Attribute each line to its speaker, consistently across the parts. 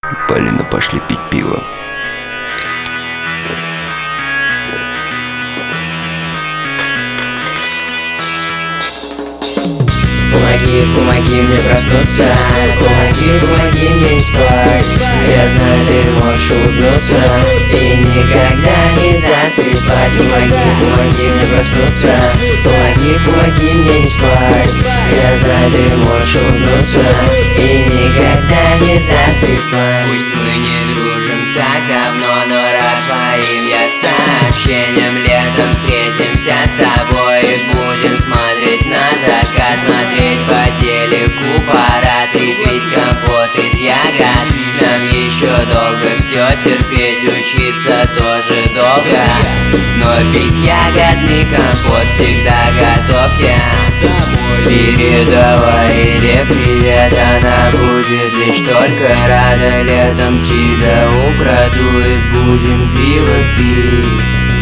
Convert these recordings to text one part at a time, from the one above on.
Speaker 1: Полина, пошли пить пиво.
Speaker 2: Помоги, помоги мне проснуться, помоги, помоги мне не спать. Я знаю, ты можешь улыбнуться и никогда не засыпать. Помоги, помоги мне проснуться, помоги, помоги мне не спать. Я знаю, ты можешь улыбнуться и никогда не засыпать.
Speaker 3: Пусть мы не дружим так давно, но рад твоим я сообщениям. Летом встретимся с тобой и будем смотреть на закат, смотреть по телеку парад и пить компот из ягод. Нам еще долго все терпеть, учиться тоже долго, но пить ягодный компот всегда готов я. Передавай ей привет, она будет лишь только рада. Летом тебя украду и будем пиво пить.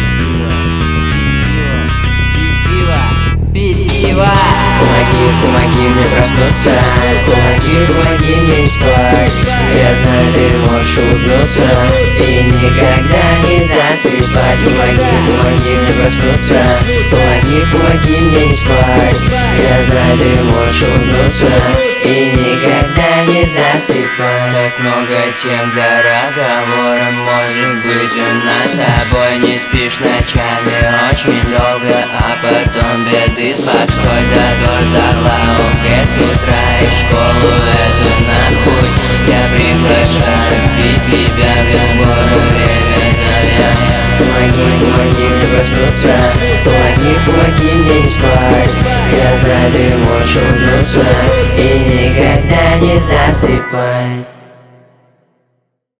Speaker 3: Пить пиво.
Speaker 2: Помоги, помоги мне проснуться, помоги, помоги мне не спать. Я знаю, ты можешь улыбнуться и никогда не засыпать. Помоги, помоги мне проснуться, помоги, помоги мне не спать. Я знаю, ты можешь улыбнуться и никогда не засыпать.
Speaker 3: Так много тем для разговора, может быть, у нас с тобой не спишь ночами очень долго, а потом беды с башкой. Зато сдала ОГЭ с утра и школу эту нахуй. Я приглашаю пить тебя в любое время завязать.
Speaker 2: Помоги, помоги мне проснуться, помоги, помоги мне не спать. Я знаю, ты можешь улыбнуться и никогда не засыпать.